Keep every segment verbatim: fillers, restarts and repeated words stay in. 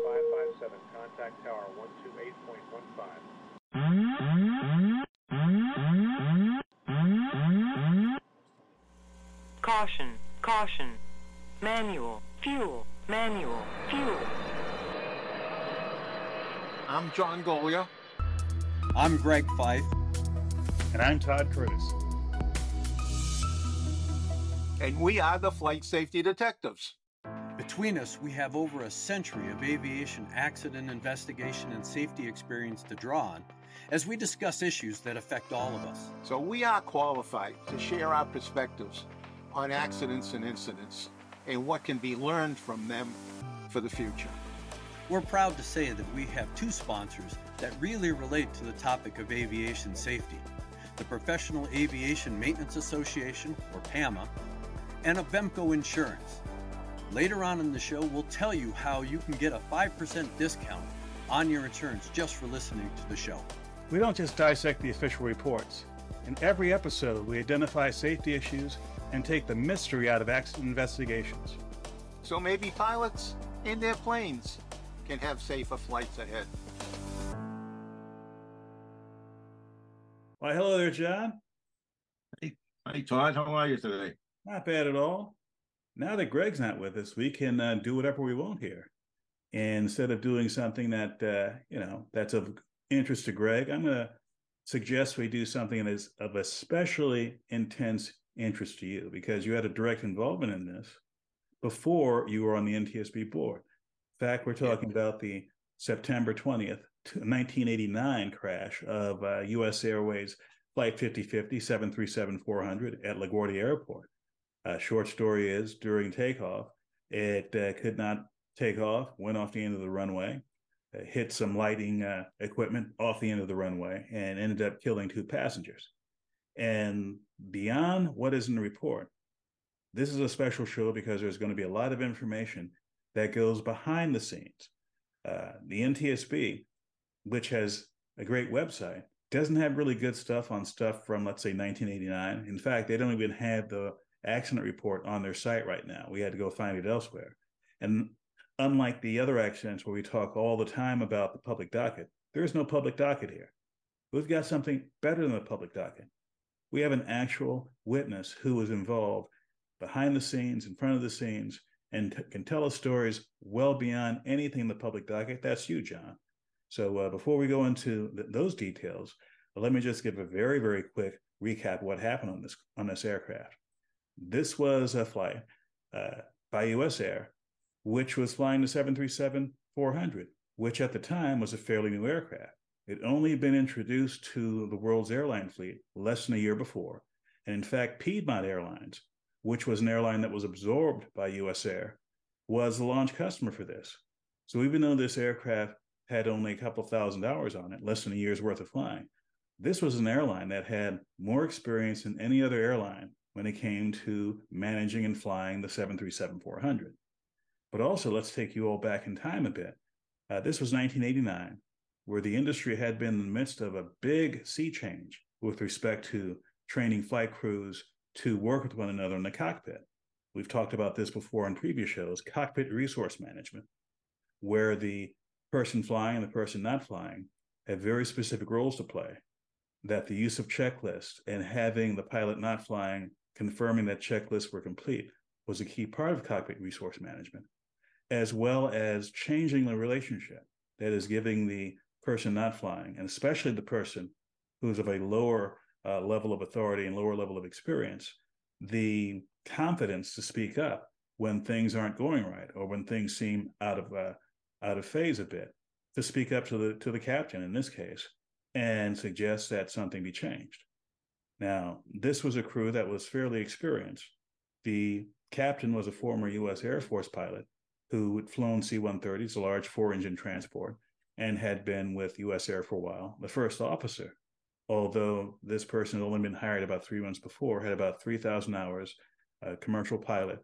five five seven, contact tower one two eight point one five. Caution, caution. Manual, fuel, manual, fuel. I'm John Golia. I'm Greg Fife. And I'm Todd Curtis. And we are the Flight Safety Detectives. Between us, we have over a century of aviation accident investigation and safety experience to draw on as we discuss issues that affect all of us. So we are qualified to share our perspectives on accidents and incidents and what can be learned from them for the future. We're proud to say that we have two sponsors that really relate to the topic of aviation safety: the Professional Aviation Maintenance Association, or PAMA, and Avemco Insurance. Later on in the show, we'll tell you how you can get a five percent discount on your insurance just for listening to the show. We don't just dissect the official reports. In every episode, we identify safety issues and take the mystery out of accident investigations. So maybe pilots and their planes can have safer flights ahead. Why, hello there, John. Hey, hey, Todd. How are you today? Not bad at all. Now that Greg's not with us, we can uh, do whatever we want here. And instead of doing something that, uh, you know, that's of interest to Greg, I'm going to suggest we do something that is of especially intense interest to you, because you had a direct involvement in this before you were on the N T S B board. In fact, we're talking yeah. about the September twentieth, nineteen eighty-nine crash of uh, U S Airways Flight fifty fifty, seven thirty-seven four hundred at LaGuardia Airport. Uh, short story is, during takeoff, it uh, could not take off, went off the end of the runway, uh, hit some lighting uh, equipment off the end of the runway, and ended up killing two passengers. And beyond what is in the report, this is a special show because there's going to be a lot of information that goes behind the scenes. Uh, the N T S B, which has a great website, doesn't have really good stuff on stuff from, let's say, nineteen eighty-nine. In fact, they don't even have the accident report on their site right now. We had to go find it elsewhere. And unlike the other accidents where we talk all the time about the public docket, there is no public docket here. We've got something better than the public docket. We have an actual witness who was involved behind the scenes, in front of the scenes, and t- can tell us stories well beyond anything in the public docket. That's you, John. So uh, before we go into th- those details, let me just give a very, very quick recap of what happened on this on this aircraft. This was a flight uh, by U S Air, which was flying the seven thirty-seven four hundred, which at the time was a fairly new aircraft. It had only been introduced to the world's airline fleet less than a year before. And in fact, Piedmont Airlines, which was an airline that was absorbed by U S Air, was the launch customer for this. So even though this aircraft had only a couple thousand hours on it, less than a year's worth of flying, this was an airline that had more experience than any other airline when it came to managing and flying the seven thirty-seven four hundred. But also, let's take you all back in time a bit. Uh, this was nineteen eighty-nine, where the industry had been in the midst of a big sea change with respect to training flight crews to work with one another in the cockpit. We've talked about this before in previous shows, cockpit resource management, where the person flying and the person not flying have very specific roles to play, that the use of checklists and having the pilot not flying confirming that checklists were complete was a key part of cockpit resource management, as well as changing the relationship, that is, giving the person not flying, and especially the person who's of a lower uh, level of authority and lower level of experience, the confidence to speak up when things aren't going right or when things seem out of uh, out of phase a bit, to speak up to the to the captain in this case and suggest that something be changed. Now, this was a crew that was fairly experienced. The captain was a former U S Air Force pilot who had flown C one thirties, a large four-engine transport, and had been with U S Air for a while. The first officer, although this person had only been hired about three months before, had about three thousand hours, a commercial pilot.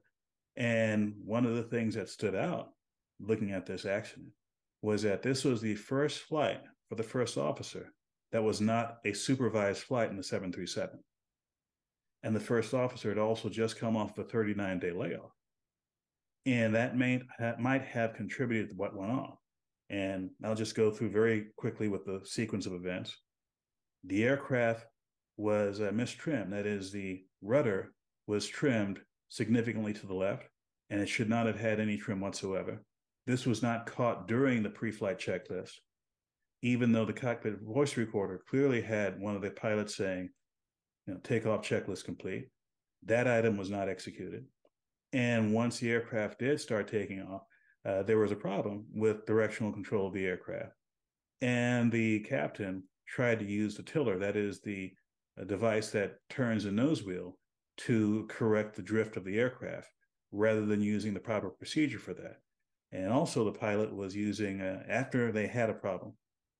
And one of the things that stood out looking at this accident was that this was the first flight for the first officer that was not a supervised flight in the seven thirty-seven. And the first officer had also just come off a thirty-nine day layoff. And that, may, that might have contributed to what went on. And I'll just go through very quickly with the sequence of events. The aircraft was uh, mistrimmed. That is, the rudder was trimmed significantly to the left, and it should not have had any trim whatsoever. This was not caught during the pre-flight checklist, even though the cockpit voice recorder clearly had one of the pilots saying, you know, takeoff checklist complete. That item was not executed. And once the aircraft did start taking off, uh, there was a problem with directional control of the aircraft. And the captain tried to use the tiller, that is the a device that turns the nose wheel, to correct the drift of the aircraft rather than using the proper procedure for that. And also the pilot was using, uh, after they had a problem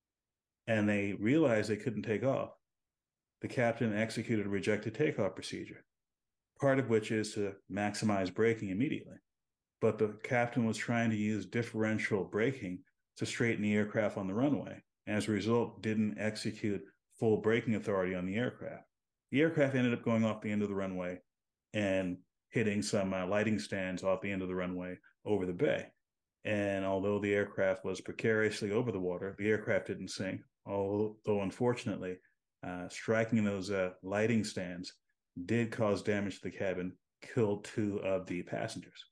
and they realized they couldn't take off, the captain executed a rejected takeoff procedure, part of which is to maximize braking immediately. But the captain was trying to use differential braking to straighten the aircraft on the runway. And as a result, didn't execute full braking authority on the aircraft. The aircraft ended up going off the end of the runway and hitting some uh, lighting stands off the end of the runway over the bay. And although the aircraft was precariously over the water, the aircraft didn't sink. Although, unfortunately, uh, striking those uh, lighting stands did cause damage to the cabin, killed two of the passengers.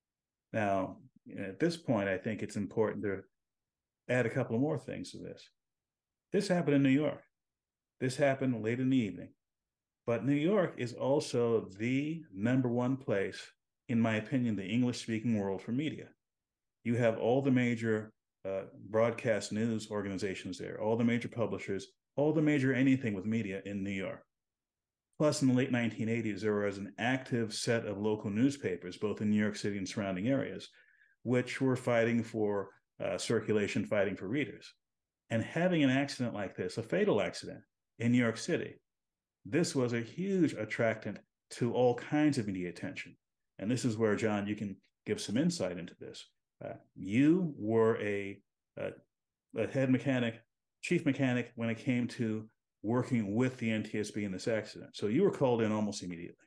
Now, at this point, I think it's important to add a couple of more things to this. This happened in New York. This happened late in the evening. But New York is also the number one place, in my opinion, the English-speaking world for media. You have all the major uh, broadcast news organizations there, all the major publishers, all the major anything with media in New York. Plus, in the late nineteen eighties, there was an active set of local newspapers, both in New York City and surrounding areas, which were fighting for uh, circulation, fighting for readers. And having an accident like this, a fatal accident in New York City, this was a huge attractant to all kinds of media attention. And this is where, John, you can give some insight into this. Uh, you were a, a, a head mechanic, chief mechanic when it came to working with the N T S B in this accident. So you were called in almost immediately.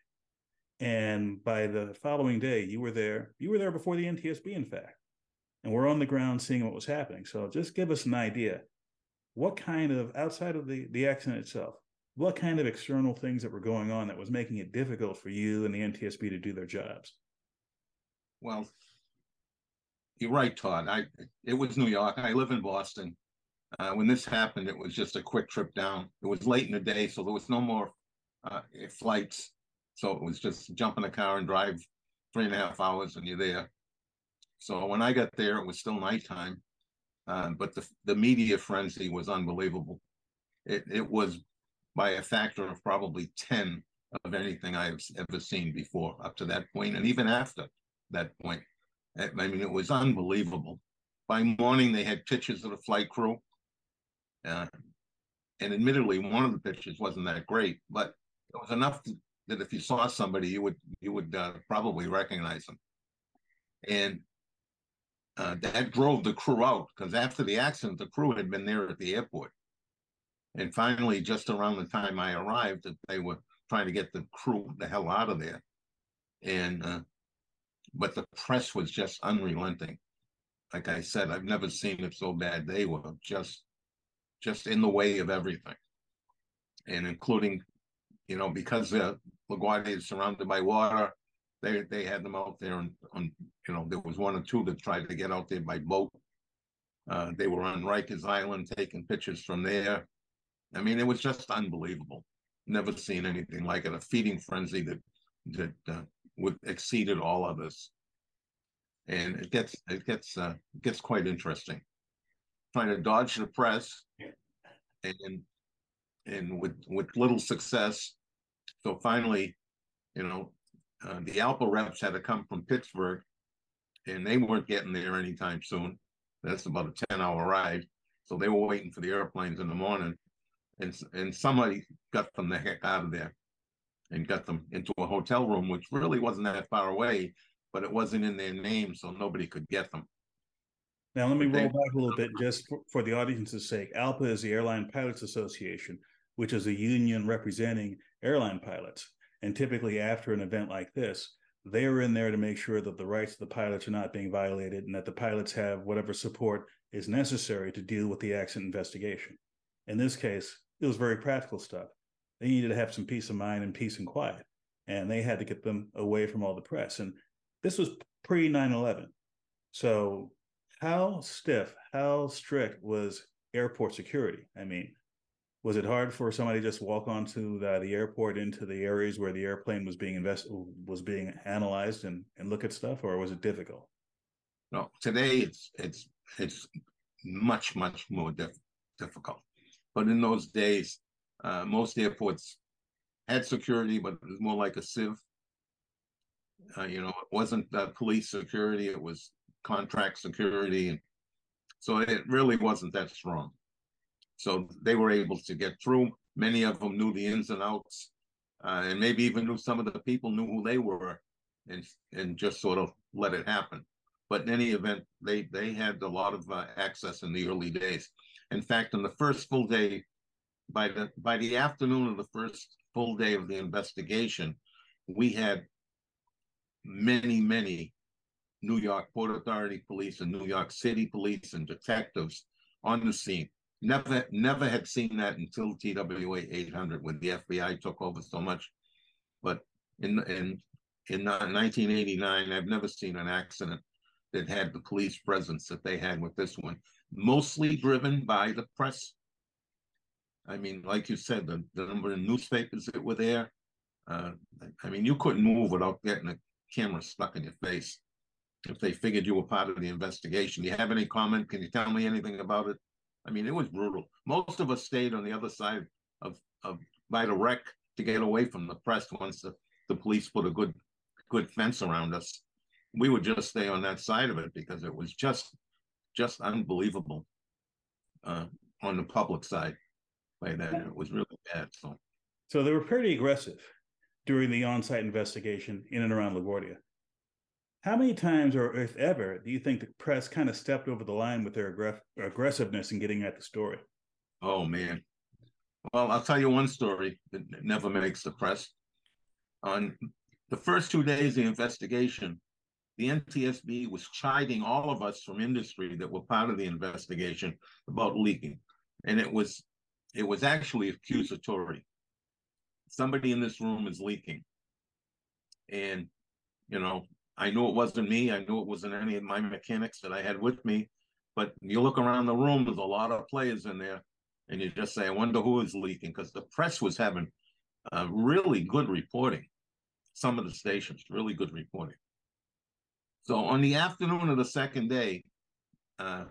And by the following day, you were there. You were there before the N T S B, in fact. And we're on the ground seeing what was happening. So just give us an idea. What kind of, outside of the, the accident itself, what kind of external things that were going on that was making it difficult for you and the N T S B to do their jobs? Well, you're right, Todd. I it was New York. I live in Boston. Uh, when this happened, it was just a quick trip down. It was late in the day, so there was no more uh, flights. So it was just jump in a car and drive three and a half hours, and you're there. So when I got there, it was still nighttime, uh, but the the media frenzy was unbelievable. It it was by a factor of probably ten of anything I've ever seen before up to that point, and even after that point. I mean, it was unbelievable. By morning, they had pictures of the flight crew. Uh, and admittedly, one of the pictures wasn't that great, but it was enough to, that if you saw somebody, you would you would uh, probably recognize them. And uh, that drove the crew out, because after the accident, the crew had been there at the airport. And finally, just around the time I arrived, they were trying to get the crew the hell out of there. And uh, but the press was just unrelenting. Like I said, I've never seen it so bad. They were just, just in the way of everything. And including, you know, because uh, LaGuardia is surrounded by water, they they had them out there. And, on, you know, there was one or two that tried to get out there by boat. Uh, they were on Rikers Island taking pictures from there. I mean, it was just unbelievable. Never seen anything like it. A feeding frenzy that that uh, would exceeded all of this, and it gets it gets uh, it gets quite interesting. Trying to dodge the press, and and with with little success. So finally, you know, uh, the ALPA reps had to come from Pittsburgh, and they weren't getting there anytime soon. That's about a ten-hour ride, so they were waiting for the airplanes in the morning, and and somebody got them the heck out of there. And got them into a hotel room, which really wasn't that far away, but it wasn't in their name, so nobody could get them. Now, let me roll back a little bit just for, for the audience's sake. ALPA is the Airline Pilots Association, which is a union representing airline pilots. And typically after an event like this, they're in there to make sure that the rights of the pilots are not being violated and that the pilots have whatever support is necessary to deal with the accident investigation. In this case, it was very practical stuff. They needed to have some peace of mind and peace and quiet, and they had to get them away from all the press. And this was pre nine eleven. So how stiff, how strict was airport security? I mean, was it hard for somebody to just walk onto the, the airport into the areas where the airplane was being invest was being analyzed and, and look at stuff, or was it difficult? No, today it's it's it's much much more diff- difficult. But in those days, uh, most airports had security, but it was more like a civ. Uh, you know, it wasn't uh, police security; it was contract security, and so it really wasn't that strong. So they were able to get through. Many of them knew the ins and outs, uh, and maybe even knew some of the people knew who they were, and and just sort of let it happen. But in any event, they they had a lot of uh, access in the early days. In fact, in the first full day, by the by the afternoon of the first full day of the investigation, we had many many New York Port Authority police and New York City police and detectives on the scene. Never, never had seen that until T W A eight hundred, when the F B I took over so much. But in in in nineteen eighty-nine, I've never seen an accident that had the police presence that they had with this one. Mostly driven by the press. I mean, like you said, the, the number of newspapers that were there. Uh, I mean, you couldn't move without getting a camera stuck in your face if they figured you were part of the investigation. Do you have any comment? Can you tell me anything about it? I mean, it was brutal. Most of us stayed on the other side of, of by the wreck to get away from the press once the, the police put a good good fence around us. We would just stay on that side of it because it was just just unbelievable uh, on the public side. By then, it was really bad. So, so they were pretty aggressive during the on-site investigation in and around LaGuardia. How many times, or if ever, do you think the press kind of stepped over the line with their aggress- aggressiveness in getting at the story? Oh, man. Well, I'll tell you one story that never makes the press. On the first two days of the investigation, the N T S B was chiding all of us from industry that were part of the investigation about leaking. And it was, it was actually accusatory. Somebody in this room is leaking. And, you know, I knew it wasn't me. I knew it wasn't any of my mechanics that I had with me. But you look around the room, there's a lot of players in there. And you just say, I wonder who is leaking, because the press was having uh, really good reporting. Some of the stations, really good reporting. So on the afternoon of the second day, uh,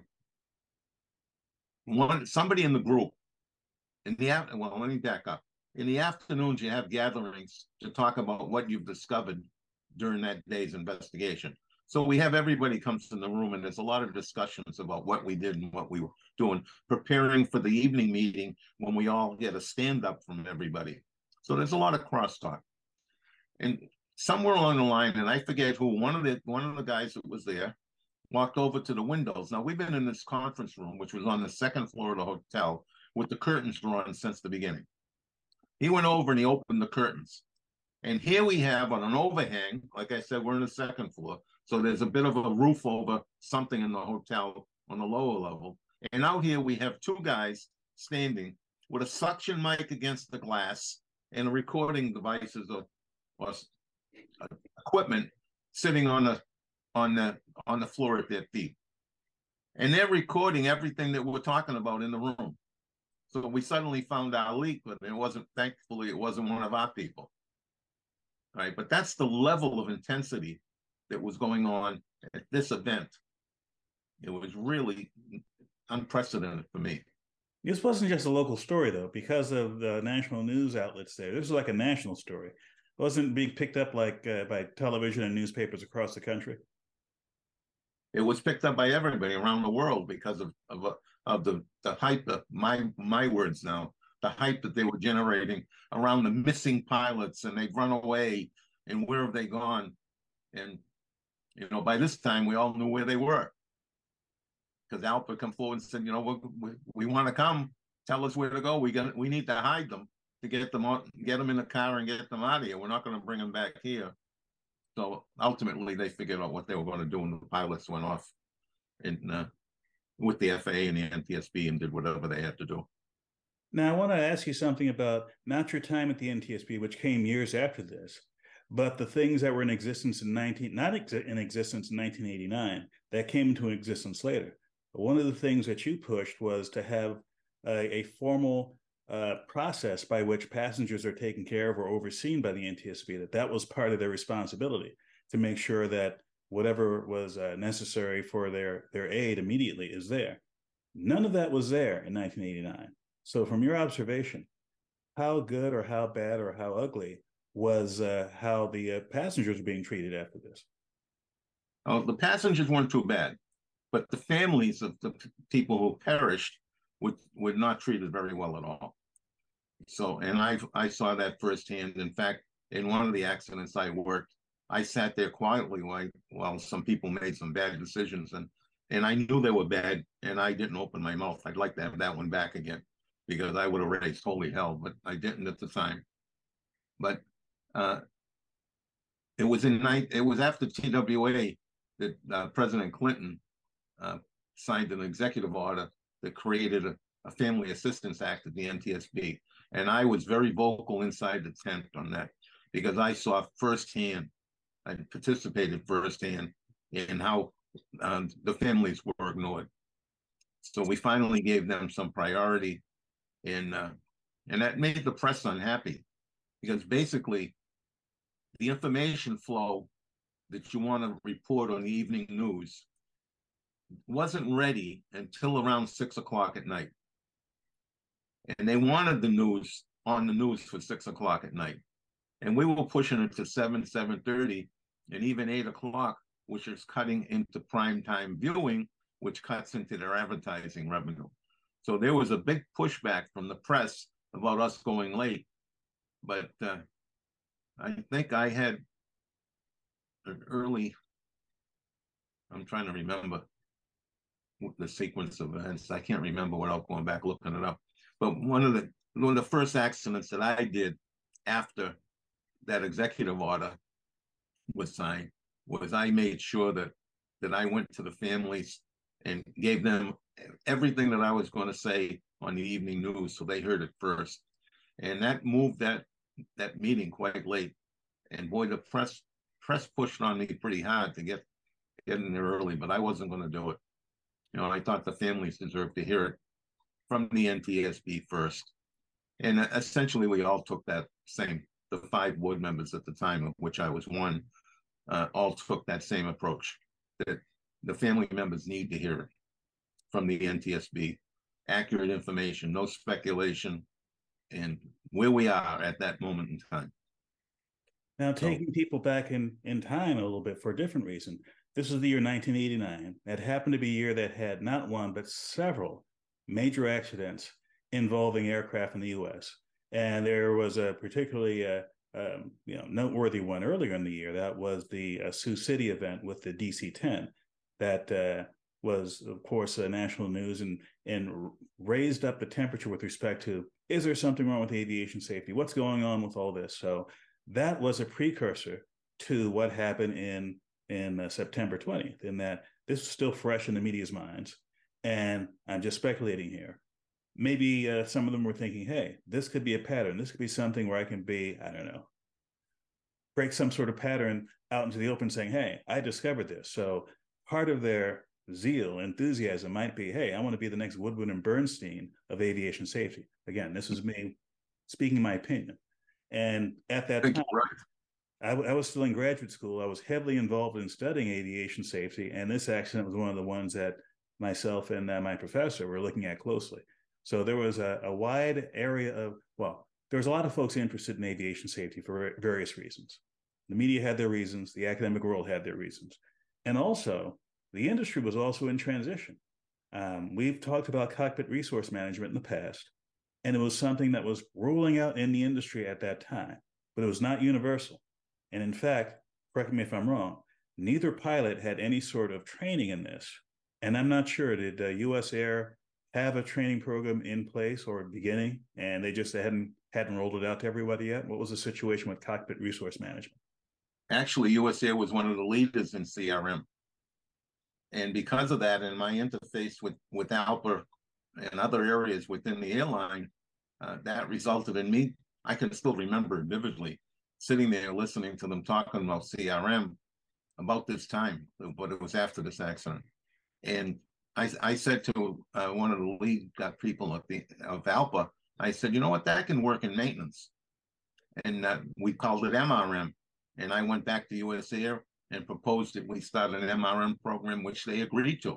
one somebody in the group, in the after, well, let me back up. In the afternoons, you have gatherings to talk about what you've discovered during that day's investigation. So we have everybody comes in the room, and there's a lot of discussions about what we did and what we were doing, preparing for the evening meeting when we all get a stand-up from everybody. So there's a lot of crosstalk. And somewhere along the line, and I forget who, one of the one of the guys that was there walked over to the windows. Now, we've been in this conference room, which was on the second floor of the hotel, with the curtains drawn since the beginning. He went over and he opened the curtains. And here we have on an overhang, like I said, we're on the second floor. So there's a bit of a roof over something in the hotel on the lower level. And out here we have two guys standing with a suction mic against the glass and recording devices or, or uh, equipment sitting on the on the on the floor at their feet. And they're recording everything that we're talking about in the room. So we suddenly found our leak, but it wasn't, thankfully, it wasn't one of our people. Right, but that's the level of intensity that was going on at this event. It was really unprecedented for me. This wasn't just a local story, though, because of the national news outlets there. This was like a national story. It wasn't being picked up like uh, by television and newspapers across the country. It was picked up by everybody around the world because of of, of the, the hype, of my, my words now, the hype that they were generating around the missing pilots, and they've run away, and where have they gone? And, you know, by this time, we all knew where they were. Because Alpha come forward and said, you know, we, we, we want to come, tell us where to go. We got, we need to hide them to get them out, get them in the car and get them out of here. We're not going to bring them back here. So ultimately, they figured out what they were going to do, and the pilots went off in uh, with the F A A and the N T S B and did whatever they had to do. Now, I want to ask you something about not your time at the N T S B, which came years after this, but the things that were in existence in nineteen not ex- in existence in nineteen eighty-nine that came into existence later. But one of the things that you pushed was to have a, a formal uh, process by which passengers are taken care of or overseen by the N T S B. That that was part of their responsibility to make sure that whatever was uh, necessary for their their aid immediately is there. None of that was there in nineteen eighty-nine. So from your observation, how good or how bad or how ugly was uh, how the uh, passengers were being treated after this? Oh, the passengers weren't too bad, but the families of the p- people who perished were, were not treated very well at all. So, and I I saw that firsthand. In fact, in one of the accidents I worked, I sat there quietly while, while some people made some bad decisions, and and I knew they were bad, and I didn't open my mouth. I'd like to have that one back again, because I would have raised holy hell, but I didn't at the time. But uh, it was in night. It was after T W A that uh, President Clinton uh, signed an executive order that created a, a Family Assistance Act at the N T S B, and I was very vocal inside the tent on that because I saw firsthand, I participated firsthand in how um, the families were ignored. So we finally gave them some priority. And uh, and that made the press unhappy because basically the information flow that you want to report on the evening news wasn't ready until around six o'clock at night. And they wanted the news on the news for six o'clock at night. And we were pushing it to seven, seven thirty, and even eight o'clock, which is cutting into prime time viewing, which cuts into their advertising revenue. So there was a big pushback from the press about us going late. But uh, I think I had an early, I'm trying to remember the sequence of events. I can't remember without going back looking it up. But one of the one of the first accidents that I did after that executive order was signed was I made sure that that I went to the families and gave them everything that I was going to say on the evening news, so they heard it first. And that moved that that meeting quite late. And boy, the press press pushed on me pretty hard to get get in there early, but I wasn't going to do it. You know, I thought the families deserved to hear it from the N T S B first. And essentially, we all took that same, the five board members at the time, of which I was one, uh, all took that same approach, that the family members need to hear it from the N T S B, accurate information, no speculation, and where we are at that moment in time. Now, taking so, people back in, in time a little bit for a different reason. This is the year nineteen eighty-nine. That happened to be a year that had not one, but several major accidents involving aircraft in the U S. And there was a particularly uh, um, you know, noteworthy one earlier in the year. That was the uh, Sioux City event with the D C ten. That uh, was, of course, uh, national news and, and raised up the temperature with respect to, is there something wrong with aviation safety? What's going on with all this? So that was a precursor to what happened in in uh, September twentieth, in that this is still fresh in the media's minds. And I'm just speculating here. Maybe uh, some of them were thinking, hey, this could be a pattern. This could be something where I can be, I don't know, break some sort of pattern out into the open saying, hey, I discovered this. So part of their zeal, enthusiasm might be, hey, I want to be the next Woodward and Bernstein of aviation safety. Again, this is me speaking my opinion. And at that time, I, I was still in graduate school. I was heavily involved in studying aviation safety. And this accident was one of the ones that myself and uh, my professor were looking at closely. So there was a, a wide area of, well, there was a lot of folks interested in aviation safety for various reasons. The media had their reasons. The academic world had their reasons. And also, the industry was also in transition. Um, we've talked about cockpit resource management in the past, and it was something that was rolling out in the industry at that time, but it was not universal. And in fact, correct me if I'm wrong, neither pilot had any sort of training in this. And I'm not sure, did uh, U S Air have a training program in place or beginning, and they just hadn't hadn't rolled it out to everybody yet? What was the situation with cockpit resource management? Actually, U S Air was one of the leaders in C R M. And because of that, and my interface with, with ALPA and other areas within the airline, uh, that resulted in me, I can still remember it vividly, sitting there listening to them talking about C R M about this time, but it was after this accident. And I, I said to uh, one of the lead people of, the, of ALPA, I said, you know what, that can work in maintenance. And uh, we called it M R M. And I went back to U S Air and proposed that we start an M R M program, which they agreed to.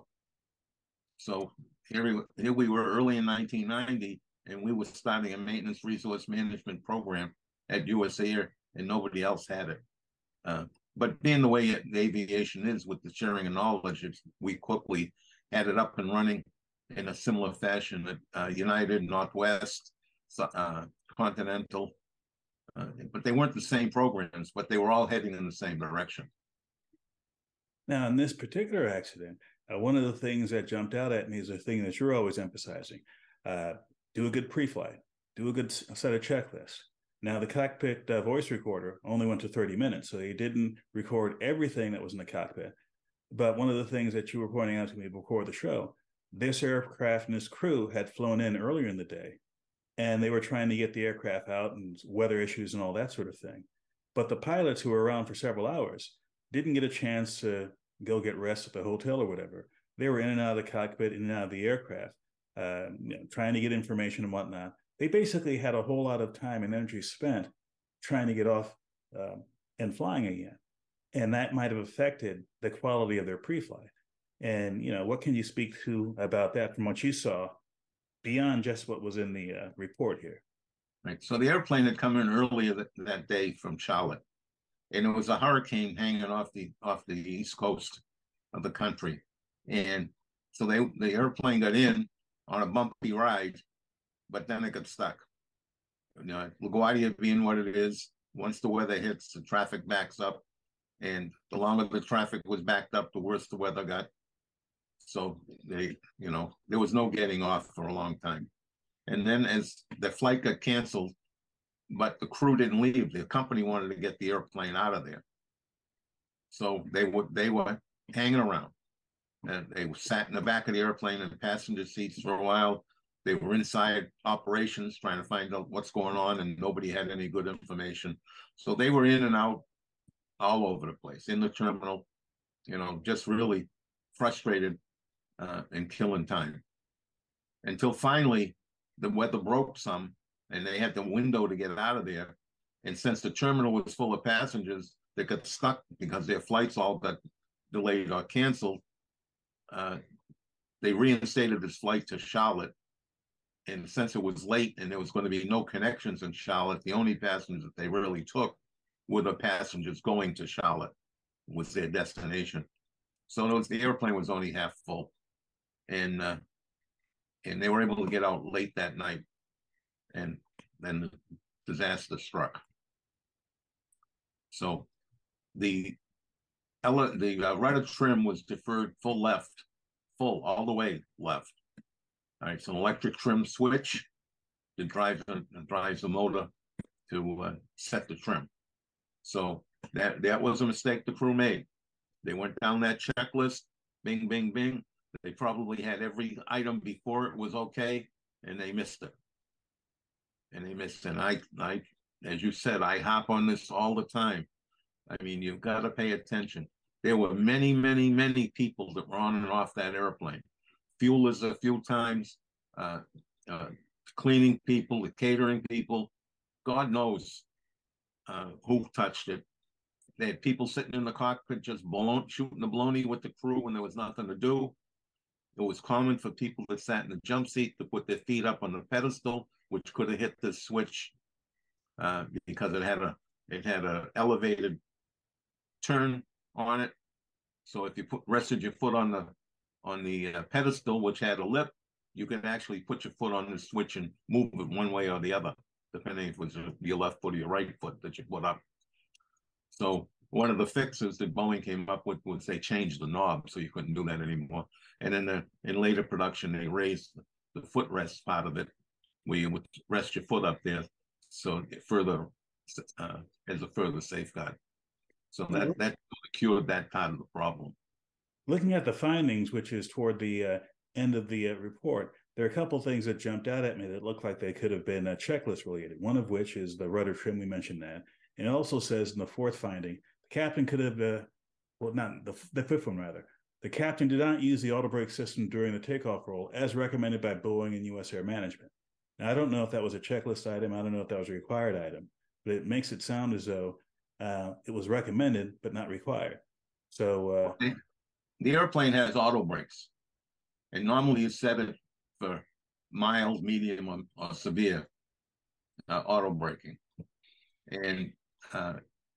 So here we, here we were early in nineteen ninety, and we were starting a maintenance resource management program at U S Air, and nobody else had it. Uh, but being the way the aviation is with the sharing of knowledge, we quickly had it up and running in a similar fashion at uh, United, Northwest, uh, Continental, uh, but they weren't the same programs, but they were all heading in the same direction. Now, in this particular accident, uh, one of the things that jumped out at me is a thing that you're always emphasizing. Uh, do a good pre-flight, do a good set of checklists. Now, the cockpit uh, voice recorder only went to thirty minutes, so he didn't record everything that was in the cockpit. But one of the things that you were pointing out to me before the show, this aircraft and this crew had flown in earlier in the day, and they were trying to get the aircraft out and weather issues and all that sort of thing. But the pilots who were around for several hours didn't get a chance to go get rest at the hotel or whatever. They were in and out of the cockpit, in and out of the aircraft, uh, you know, trying to get information and whatnot. They basically had a whole lot of time and energy spent trying to get off uh, and flying again. And that might have affected the quality of their pre-flight. And, you know, what can you speak to about that from what you saw beyond just what was in the uh, report here? Right. So the airplane had come in earlier that, that day from Charlotte, and it was a hurricane hanging off the off the east coast of the country. And so they the airplane got in on a bumpy ride, but then it got stuck. You know, LaGuardia being what it is, once the weather hits, the traffic backs up, and the longer the traffic was backed up, the worse the weather got. So they, you know, there was no getting off for a long time. And then as the flight got canceled, but the crew didn't leave, the company wanted to get the airplane out of there. So they were they were hanging around, and they sat in the back of the airplane in the passenger seats for a while. They were inside operations trying to find out what's going on, and nobody had any good information. So they were in and out all over the place, in the terminal, you know, just really frustrated uh, and killing time. Until finally the weather broke some, and they had the window to get out of there. And since the terminal was full of passengers that got stuck because their flights all got delayed or canceled, uh, they reinstated this flight to Charlotte. And since it was late and there was going to be no connections in Charlotte, the only passengers that they really took were the passengers going to Charlotte, was their destination. So it was, the airplane was only half full. And uh, and they were able to get out late that night. And then the disaster struck. So the the uh, rudder trim was deferred full left, full all the way left. All right, so an electric trim switch that drives uh, drives the motor to uh, set the trim. So that that was a mistake the crew made. They went down that checklist, bing, bing, bing. They probably had every item before it was okay, and they missed it. And they missed it. And I, I, as you said, I hop on this all the time. I mean, you've got to pay attention. There were many, many, many people that were on and off that airplane. Fuelers a few times, uh, uh, cleaning people, the catering people. God knows uh, who touched it. They had people sitting in the cockpit just blown, shooting the baloney with the crew when there was nothing to do. It was common for people that sat in the jump seat to put their feet up on the pedestal, which could have hit the switch uh, because it had a it had a elevated turn on it. So if you put rested your foot on the on the uh, pedestal, which had a lip, you can actually put your foot on the switch and move it one way or the other, depending if it was your left foot or your right foot that you put up. So one of the fixes that Boeing came up with was they changed the knob, so you couldn't do that anymore. And in the in later production, they raised the footrest part of it, where you would rest your foot up there, so it further uh, as a further safeguard. So that, that cured that part of the problem. Looking at the findings, which is toward the uh, end of the uh, report, there are a couple of things that jumped out at me that looked like they could have been uh, checklist related. One of which is the rudder trim. We mentioned that. And it also says in the fourth finding, the captain could have, uh, well, not the, the fifth one rather, the captain did not use the auto brake system during the takeoff roll as recommended by Boeing and U S Air Management. Now, I don't know if that was a checklist item. I don't know if that was a required item, but it makes it sound as though uh, it was recommended, but not required. So uh, okay. The airplane has auto brakes, and normally you set it for mild, medium, or, or severe uh, auto braking. And uh,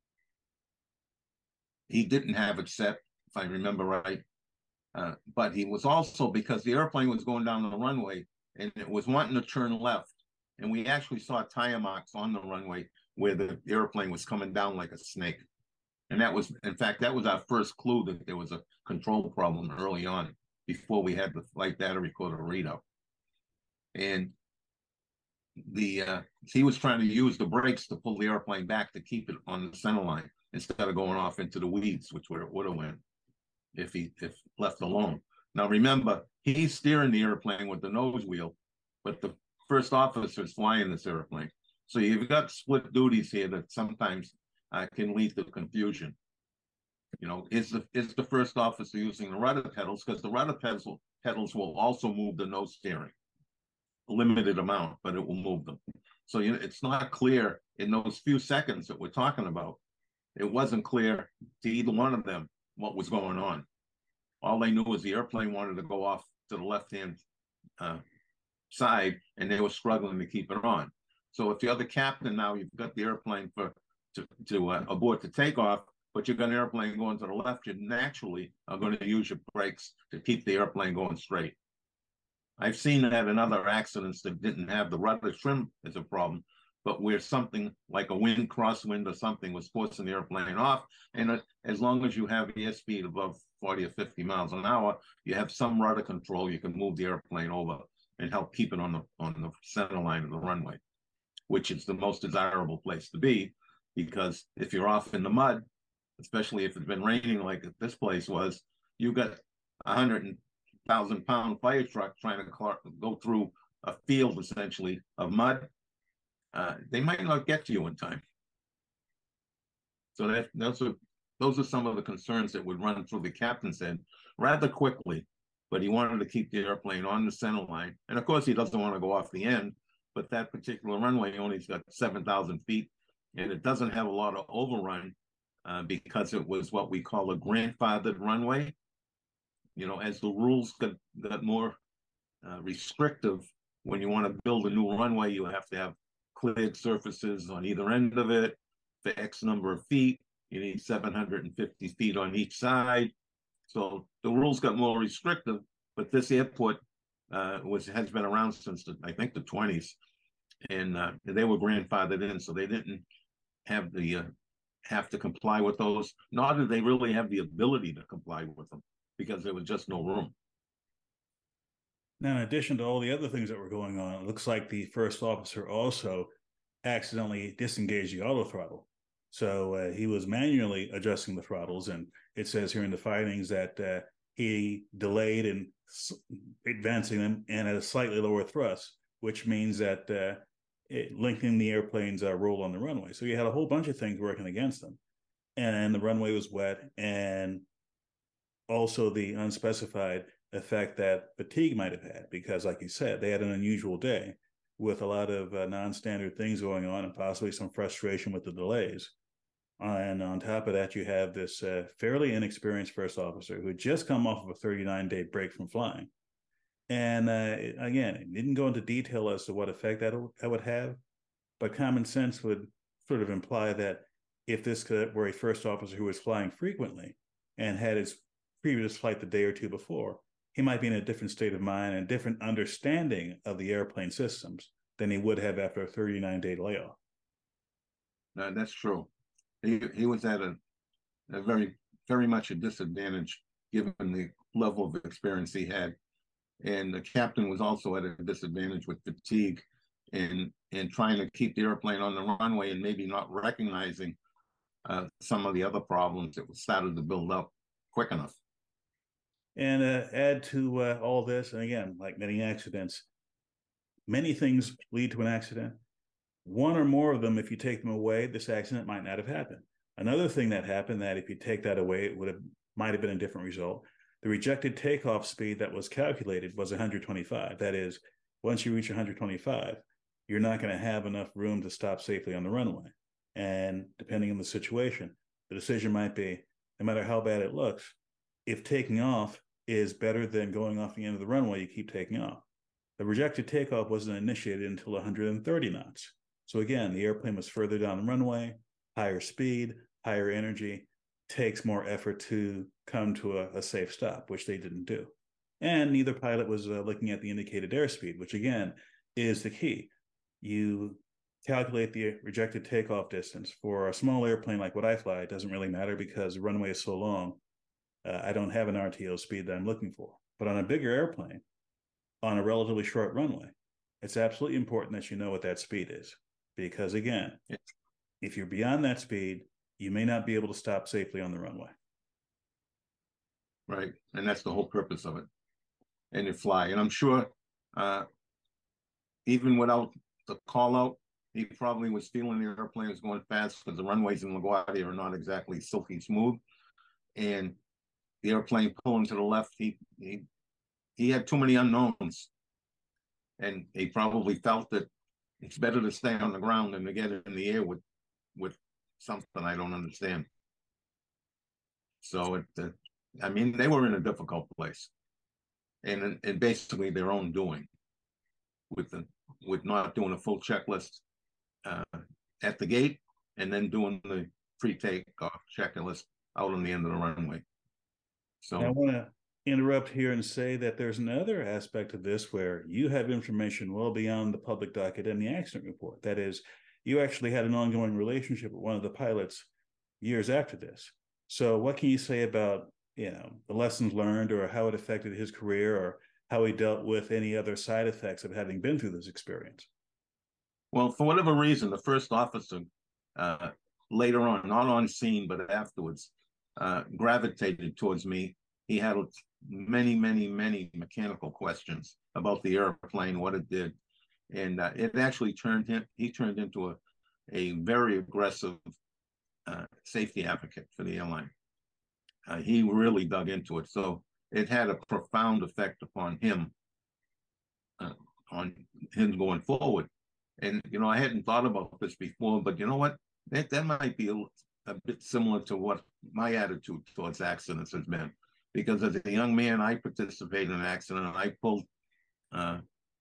he didn't have it set, if I remember right. Uh, but he was also, because the airplane was going down the runway and it was wanting to turn left. And we actually saw tire marks on the runway where the airplane was coming down like a snake. And that was, in fact, that was our first clue that there was a control problem early on before we had the flight data recorder readout. And the uh, he was trying to use the brakes to pull the airplane back to keep it on the center line instead of going off into the weeds, which would would have went if he if left alone. Now remember, he's steering the airplane with the nose wheel, but the first officer is flying this airplane. So you've got split duties here that sometimes uh, can lead to confusion. You know, is the is the first officer using the rudder pedals, because the rudder pedals pedals will also move the nose steering, a limited amount, but it will move them. So you know, it's not clear in those few seconds that we're talking about. It wasn't clear to either one of them what was going on. All they knew was the airplane wanted to go off to the left-hand uh, side, and they were struggling to keep it on. So if you're the captain now, you've got the airplane for to, to uh, abort to takeoff, but you've got an airplane going to the left, you naturally are going to use your brakes to keep the airplane going straight. I've seen that in other accidents that didn't have the rudder trim as a problem, but where something like a wind, crosswind or something was forcing the airplane off, and uh, as long as you have airspeed above forty or fifty miles an hour, you have some rudder control, you can move the airplane over and help keep it on the on the center line of the runway, which is the most desirable place to be, because if you're off in the mud, especially if it's been raining like this place was, you've got a hundred thousand pound fire truck trying to go through a field essentially of mud. Uh, they might not get to you in time. So that those are those are some of the concerns that would run through the captain's head rather quickly. But he wanted to keep the airplane on the center line, and of course he doesn't want to go off the end. But that particular runway only's got seven thousand feet, and it doesn't have a lot of overrun uh, because it was what we call a grandfathered runway. You know, as the rules got, got more uh, restrictive, when you want to build a new runway, you have to have cleared surfaces on either end of it for X number of feet. You need seven hundred fifty feet on each side. So the rules got more restrictive, but this airport uh, was has been around since, the, I think, the twenties. And uh, they were grandfathered in, so they didn't have the uh, have to comply with those, nor did they really have the ability to comply with them, because there was just no room. Now, in addition to all the other things that were going on, it looks like the first officer also accidentally disengaged the auto throttle. So uh, he was manually adjusting the throttles, and it says here in the findings that uh, he delayed in advancing them and at a slightly lower thrust, which means that uh, it lengthening the airplane's uh, roll on the runway. So you had a whole bunch of things working against them. And the runway was wet, and also the unspecified effect that fatigue might have had, because like you said, they had an unusual day with a lot of uh, non-standard things going on and possibly some frustration with the delays. Uh, and on top of that, you have this uh, fairly inexperienced first officer who had just come off of a thirty-nine day break from flying. And uh, again, it didn't go into detail as to what effect that, that would have, but common sense would sort of imply that if this were a first officer who was flying frequently and had his previous flight the day or two before, he might be in a different state of mind and different understanding of the airplane systems than he would have after a thirty-nine day layoff. No, that's true. He he was at a, a very, very much a disadvantage given the level of experience he had. And the captain was also at a disadvantage with fatigue and, and trying to keep the airplane on the runway and maybe not recognizing uh, some of the other problems that started to build up quick enough. And uh, add to uh, all this, and again, like many accidents, many things lead to an accident. One or more of them, if you take them away, this accident might not have happened. Another thing that happened that if you take that away, it would have might have been a different result. The rejected takeoff speed that was calculated was one hundred twenty-five. That is, once you reach one hundred twenty-five, you're not going to have enough room to stop safely on the runway. And depending on the situation, the decision might be, no matter how bad it looks, if taking off is better than going off the end of the runway, you keep taking off. The rejected takeoff wasn't initiated until one hundred thirty knots. So again, the airplane was further down the runway, higher speed, higher energy, takes more effort to come to a, a safe stop, which they didn't do. And neither pilot was uh, looking at the indicated airspeed, which again is the key. You calculate the rejected takeoff distance. For a small airplane like what I fly, it doesn't really matter because the runway is so long. Uh, I don't have an R T O speed that I'm looking for. But on a bigger airplane, on a relatively short runway, it's absolutely important that you know what that speed is. Because again, yeah. if you're beyond that speed, you may not be able to stop safely on the runway. Right. And that's the whole purpose of it. And you fly. And I'm sure uh, even without the call out, he probably was feeling the airplane was going fast because the runways in LaGuardia are not exactly silky smooth. And the airplane pulling to the left, he he he had too many unknowns. And he probably felt that it's better to stay on the ground than to get in the air with with something I don't understand. So it, uh, I mean, they were in a difficult place, and and basically their own doing, with the with not doing a full checklist uh, at the gate, and then doing the pre-takeoff checklist out on the end of the runway. So I want to interrupt here and say that there's another aspect of this where you have information well beyond the public docket and the accident report. That is, you actually had an ongoing relationship with one of the pilots years after this. So what can you say about, you know, the lessons learned or how it affected his career or how he dealt with any other side effects of having been through this experience? Well, for whatever reason, the first officer uh, later on, not on scene, but afterwards, uh, gravitated towards me. He had many, many, many mechanical questions about the airplane, what it did. And uh, it actually turned him, he turned into a, a very aggressive uh, safety advocate for the airline. Uh, he really dug into it. So it had a profound effect upon him, uh, on him going forward. And, you know, I hadn't thought about this before, but you know what? That, that might be a, a bit similar to what my attitude towards accidents has been. Because as a young man, I participated in an accident and I pulled, uh,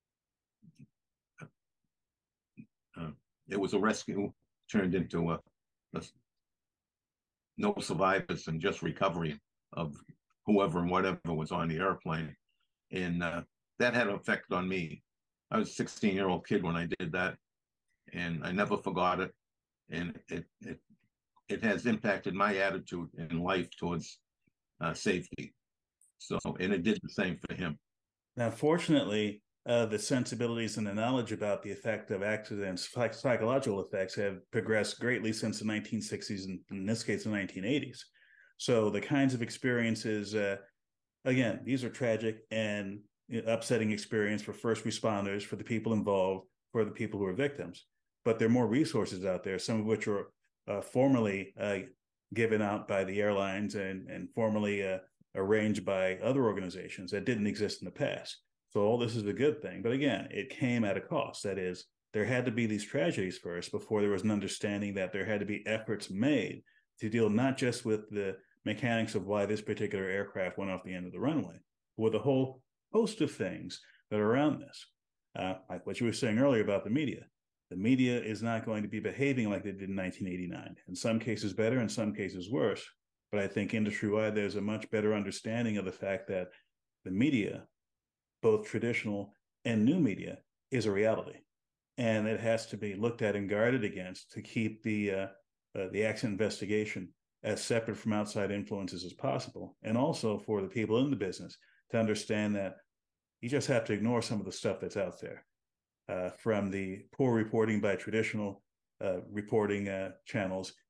uh, it was a rescue turned into a, a no survivors and just recovery of whoever and whatever was on the airplane. And uh, that had an effect on me. I was a sixteen year old kid when I did that, and I never forgot it. And it, it, it has impacted my attitude in life towards uh, safety. So, and it did the same for him. Now, fortunately, uh, the sensibilities and the knowledge about the effect of accidents, psych- psychological effects, have progressed greatly since the nineteen sixties, and in this case, the nineteen eighties. So the kinds of experiences, uh, again, these are tragic and upsetting experience for first responders, for the people involved, for the people who are victims. But there are more resources out there, some of which are uh, formally uh, given out by the airlines and, and formally uh, arranged by other organizations that didn't exist in the past. So all this is a good thing. But again, it came at a cost. That is, there had to be these tragedies first before there was an understanding that there had to be efforts made to deal not just with the mechanics of why this particular aircraft went off the end of the runway, but with a whole host of things that are around this. Uh, like what you were saying earlier about the media. The media is not going to be behaving like they did in nineteen eighty-nine. In some cases better, in some cases worse. But I think industry-wide, there's a much better understanding of the fact that the media, both traditional and new media, is a reality. And it has to be looked at and guarded against to keep the uh, uh, the accident investigation as separate from outside influences as possible. And also for the people in the business to understand that you just have to ignore some of the stuff that's out there. Uh, from the poor reporting by traditional uh, reporting uh, channels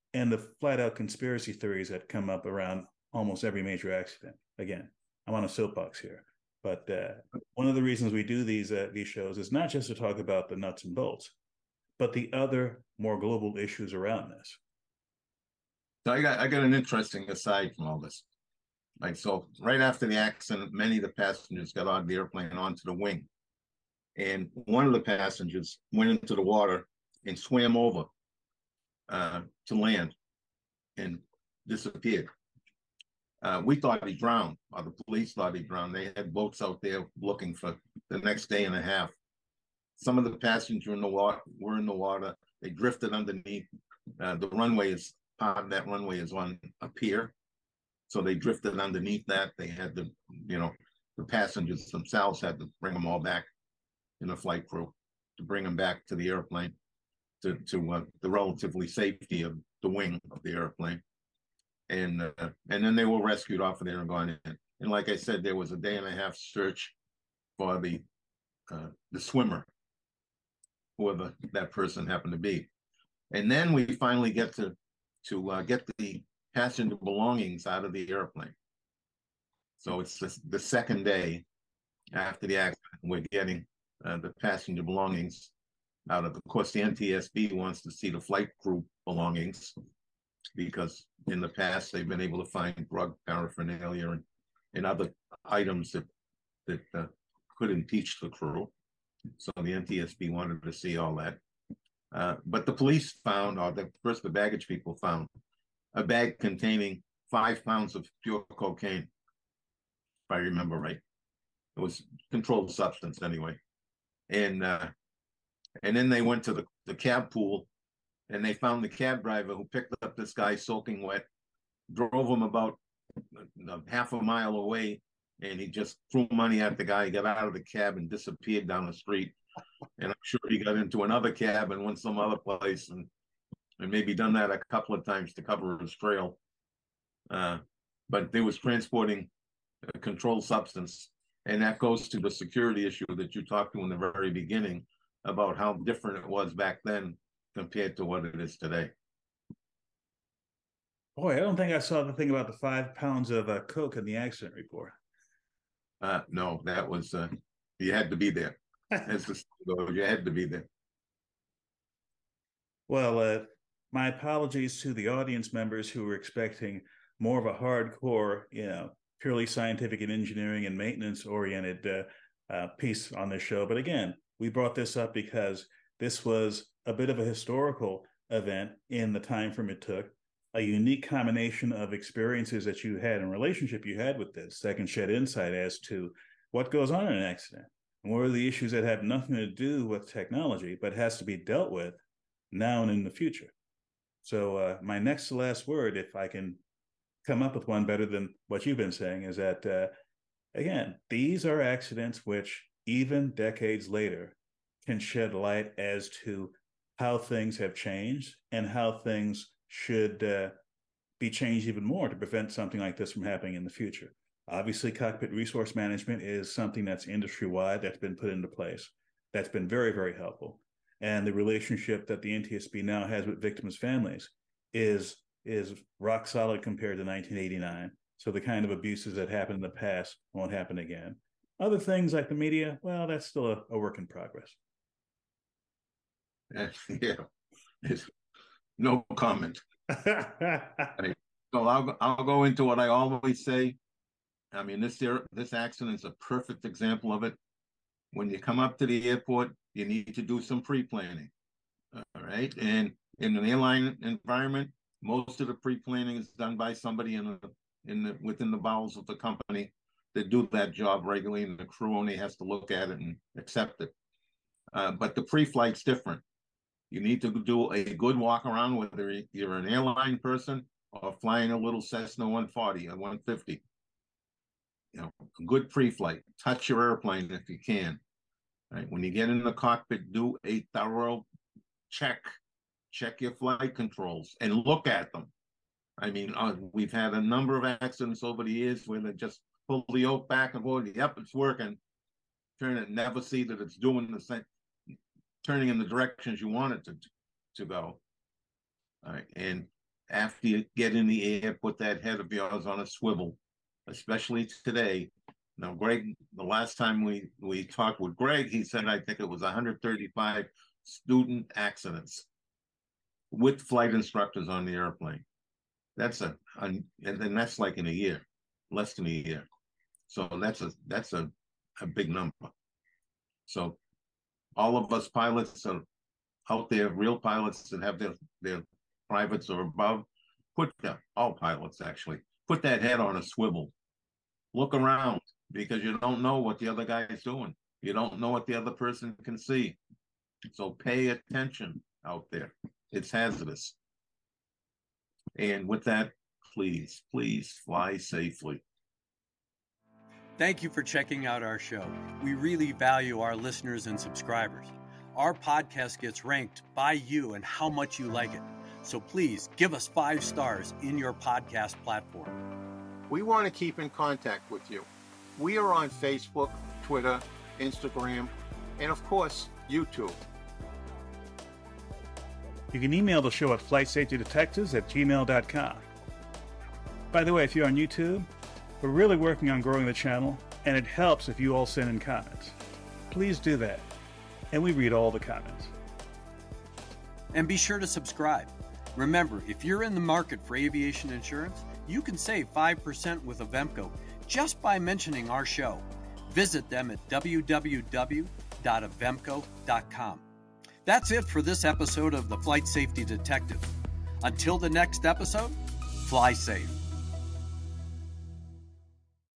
and the flat out conspiracy theories that come up around almost every major accident. Again, I'm on a soapbox here, but uh, one of the reasons we do these uh, these shows is not just to talk about the nuts and bolts, but the other more global issues around this. So I got I got an interesting aside from all this. Like, so right after the accident, many of the passengers got out of the airplane onto the wing. And one of the passengers went into the water and swam over uh, to land and disappeared. Uh, we thought he drowned, or the police thought he drowned. They had boats out there looking for the next day and a half. Some of the passengers in the water were in the water. They drifted underneath. Uh, the runway is part of that runway is on a pier. So they drifted underneath that. They had to, you know, the passengers themselves had to bring them all back in a flight crew to bring them back to the airplane, to, to uh, the relatively safety of the wing of the airplane. And uh, and then they were rescued off of there and gone in. And like I said, there was a day and a half search for the uh, the swimmer, whoever that person happened to be. And then we finally get to to uh, get the passenger belongings out of the airplane. So it's the, the second day after the accident, we're getting uh, the passenger belongings out of. Of course, the N T S B wants to see the flight crew belongings, because in the past they've been able to find drug paraphernalia and, and other items that that uh, could impeach the crew. So the N T S B wanted to see all that. Uh, but the police found, or the first the baggage people found, a bag containing five pounds of pure cocaine, if I remember right. It was controlled substance anyway. And uh, and then they went to the, the cab pool, and they found the cab driver who picked up this guy soaking wet, drove him about half a mile away, and he just threw money at the guy, got out of the cab and disappeared down the street. And I'm sure he got into another cab and went some other place, and, and maybe done that a couple of times to cover his trail. Uh, but they was transporting a controlled substance. And that goes to the security issue that you talked to in the very beginning about how different it was back then compared to what it is today. Boy, I don't think I saw the thing about the five pounds of uh, coke in the accident report. Uh, no, that was, uh, you had to be there. As the story goes, you had to be there. Well, uh, my apologies to the audience members who were expecting more of a hardcore, you know, purely scientific and engineering and maintenance oriented uh, uh, piece on this show. But again, we brought this up because this was a bit of a historical event in the time frame it took, a unique combination of experiences that you had and relationship you had with this that can shed insight as to what goes on in an accident and what are the issues that have nothing to do with technology, but has to be dealt with now and in the future. So uh, my next to last word, if I can come up with one better than what you've been saying, is that, uh, again, these are accidents which even decades later can shed light as to how things have changed and how things should uh, be changed even more to prevent something like this from happening in the future. Obviously, cockpit resource management is something that's industry-wide that's been put into place. That's been very, very helpful. And the relationship that the N T S B now has with victims' families is is rock solid compared to nineteen eighty-nine. So the kind of abuses that happened in the past won't happen again. Other things like the media, well, that's still a, a work in progress. Yeah, it's no comment. So I'll I'll go into what I always say. I mean, this this accident is a perfect example of it. When you come up to the airport, you need to do some pre-planning. All right, and in an airline environment, most of the pre-planning is done by somebody in the in the within the bowels of the company that do that job regularly, and the crew only has to look at it and accept it. Uh, but the pre-flight's different. You need to do a good walk around, whether you're an airline person or flying a little Cessna one forty or one fifty. You know, a good pre-flight. Touch your airplane if you can. Right? When you get in the cockpit, do a thorough check. Check your flight controls and look at them. I mean, uh, we've had a number of accidents over the years where they just pull the yoke back and go, yep, it's working. Turn it, never see that it's doing the same, turning in the directions you want it to, to go. All right. And after you get in the air, put that head of yours on a swivel, especially today. Now, Greg, the last time we, we talked with Greg, he said, I think it was one hundred thirty-five student accidents with flight instructors on the airplane. That's a, a and then that's like in a year, less than a year. So that's a that's a, a big number. So all of us pilots are out there, real pilots that have their, their privates or above, put that, all pilots actually, put that head on a swivel. Look around, because you don't know what the other guy is doing. You don't know what the other person can see. So pay attention out there. It's hazardous. And with that, please, please fly safely. Thank you for checking out our show. We really value our listeners and subscribers. Our podcast gets ranked by you and how much you like it. So please give us five stars in your podcast platform. We want to keep in contact with you. We are on Facebook, Twitter, Instagram, and of course, YouTube. You can email the show at flight safety detectives at gmail dot com. By the way, if you're on YouTube, we're really working on growing the channel, and it helps if you all send in comments. Please do that, and we read all the comments. And be sure to subscribe. Remember, if you're in the market for aviation insurance, you can save five percent with Avemco just by mentioning our show. Visit them at w w w dot avemco dot com. That's it for this episode of the Flight Safety Detective. Until the next episode, fly safe.